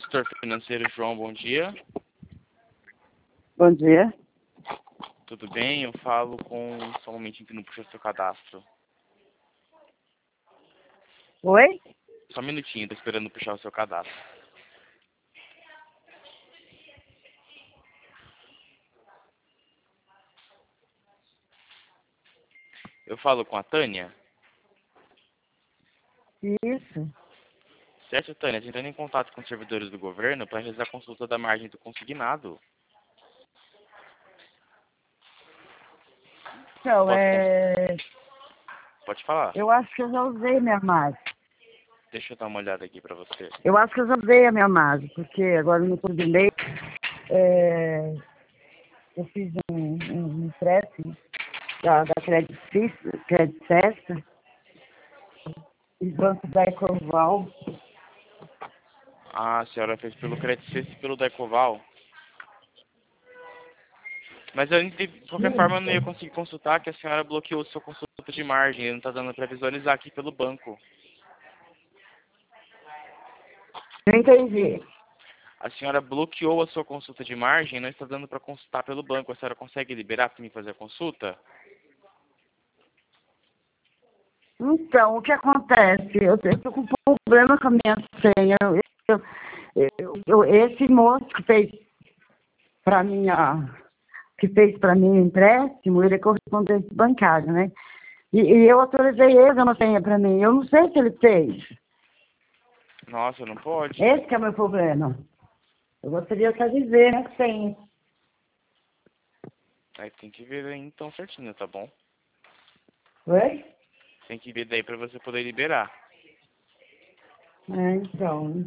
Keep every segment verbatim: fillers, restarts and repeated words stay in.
Setor financeiro, João, bom dia. Bom dia. Tudo bem? Eu falo com só um momentinho que não puxou seu cadastro. Oi? Só um minutinho, tô esperando puxar o seu cadastro. Eu falo com a Tânia. Isso. Certo, Tânia? Entrando em contato com os servidores do governo para realizar a consulta da margem do consignado. Então, Posso cons- é... Pode falar. eu acho que eu já usei minha margem. Deixa eu dar uma olhada aqui para você. Eu acho que eu já usei a minha margem, porque agora no todo mês é... eu fiz um, um, um empréstimo da, da Credit Suisse, Credit Suisse, e Banco da Ecoval. Ah, a senhora fez pelo Credit Suisse e pelo Decoval. Mas eu, de qualquer forma, eu não ia conseguir consultar, que a senhora bloqueou sua consulta de margem. Ele não está dando para visualizar aqui pelo banco. Não entendi. A senhora bloqueou a sua consulta de margem e não está dando para consultar pelo banco. A senhora consegue liberar para mim fazer a consulta? Então, o que acontece? Eu estou com um problema com a minha senha. Eu, eu, eu, eu- esse moço que fez para minha que fez para mim o empréstimo, ele é correspondente bancário, né? E, e eu autorizei ele a dar uma senha para mim. Eu não sei se ele fez. Nossa, não pode. Esse que é o meu problema. Eu gostaria só de ver, né, que senha. Aí tem que ver aí então certinho, tá bom? Oi? Tem que ver daí para você poder liberar. É, então.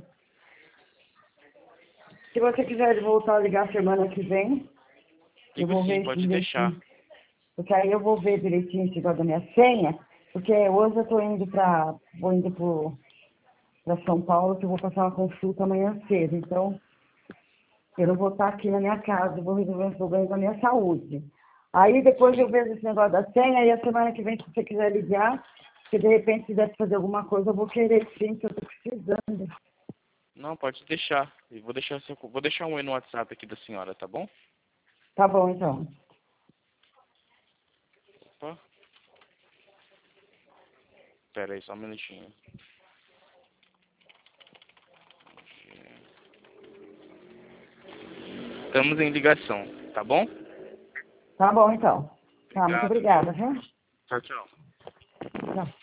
Se você quiser voltar a ligar semana que vem, eu Ligo vou sim, ver pode deixar. direitinho. Porque aí eu vou ver direitinho esse negócio da minha senha, porque hoje eu tô indo para vou indo pro, pra São Paulo, que eu vou passar uma consulta amanhã cedo. Então, eu não vou estar aqui na minha casa, eu vou resolver os problemas da minha saúde. Aí depois eu Sim. vejo esse negócio da senha, e a semana que vem, se você quiser ligar, se de repente quiser fazer alguma coisa, eu vou querer sim, que eu tô precisando. Não, pode deixar. Eu vou deixar seu, vou deixar um oi no WhatsApp aqui da senhora, tá bom? Tá bom, então. Opa. Pera aí, só um minutinho. Estamos em ligação, tá bom? Tá bom, então. Tá, muito Obrigado, obrigada, viu? viu? Tchau, tchau. Tchau.